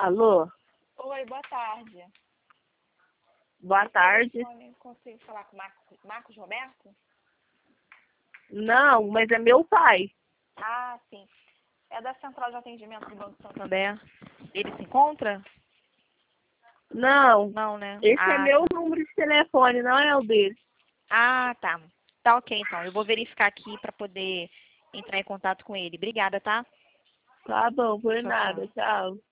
Alô? Oi, boa tarde. Boa tarde. Consigo falar com o Marcos Roberto? Não, mas é meu pai. Ah, sim. É da Central de Atendimento do Banco Santander. Ele se encontra? Não, Não, né? esse é meu número de telefone, não é o dele. Ah, tá. Tá ok, então. Eu vou verificar aqui para poder entrar em contato com ele. Obrigada, tá? Tá bom, por Tchau, nada, tchau. tchau.